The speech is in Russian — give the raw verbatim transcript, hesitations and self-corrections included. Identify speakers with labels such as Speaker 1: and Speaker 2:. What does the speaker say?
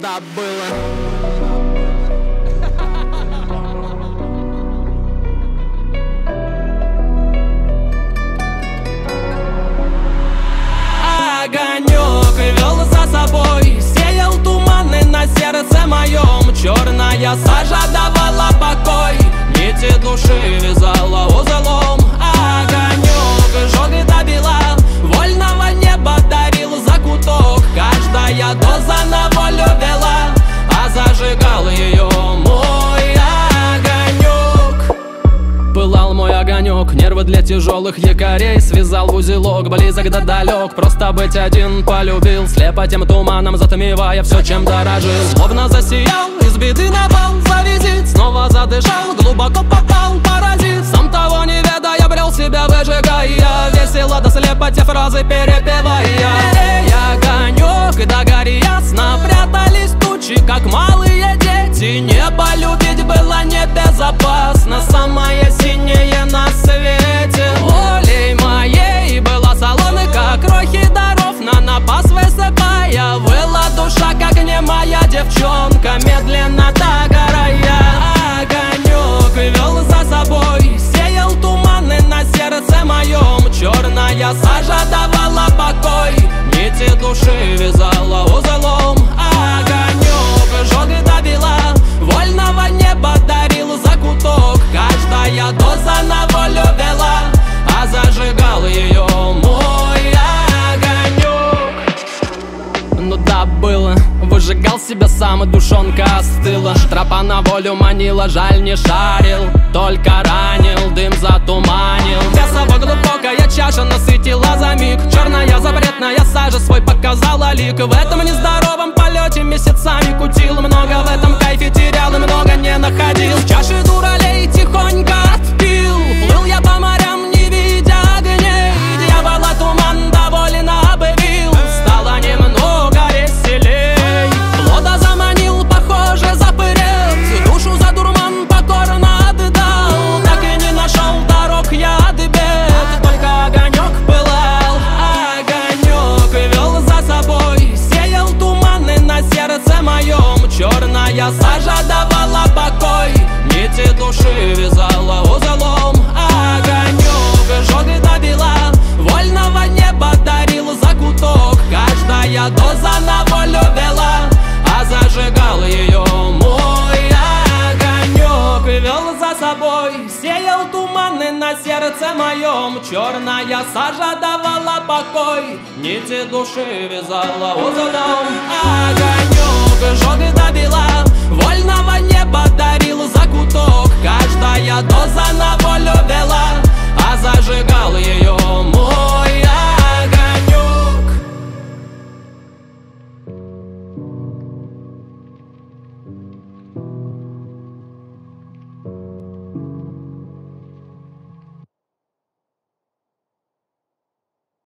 Speaker 1: да было. Огонек вел за собой, сеял туманы на сердце моем. Черная сажа давала покой, нити души вязала узлом. Огонек жег и добила, вольного неба дарил закуток. Каждая доза на волю вела, а зажигал ее мой огонек. Пылал мой огонек, нервы для тяжелых якорей связал в узелок, близок да далек. Просто быть один полюбил, слепо тем туманом затмевая все, чем дорожил. Словно засиял, из беды напал, за визит снова задышал, глубоко попал паразит. Сам того не ведая, брел себя выжигая, весело да слепо те фразы перепевая. Эй, огонек, да гори ясно, прятались тучи, как малые дети. Небо любить было небезопасно, самое синее на свете. Волей моей была соломка, крохи даров на напас высыпая. Выла душа, как немая девчонка, медленно догорая. Огонек вел за собой, сеял туманы на сердце моем. Черная сажа давала покой, нити души вязала узлом. Огонек жег и добила, вольного неба дарил закуток. Каждая доза на волю вела, а зажигал ее мой огонек. Ну да, было, выжигал себя сам, и душонка остыла. Тропа на волю манила, жаль не шарил, только ранил, дым затуманил. Весово глубокая чаша насытила за миг, черная запретная сажа свой показала лик. В этом нездоровом полете месяцами кутил, много в этом кайфе терял и много не находил. В чаше дуралей тихонько отпил, плыл я по морям, не видя огней. Дьявола туман довольно обвил, стало немного веселей. Плода заманил, похоже, запырет, душу за дурман покорно отдал. Так и не нашел дорог я от бед, только огонек пылал. Огонек вел за собой, сеял туманы на сердце моем. Черная сажа давала покой, нити души вязала узлом. Огонек жег и добила, вольного неба дарил закуток. Каждая доза на волю вела, а зажигал ее мой огонек. Вел за собой, сеял туманы на сердце моем. Черная сажа давала покой, нити души вязала узлом. Огонек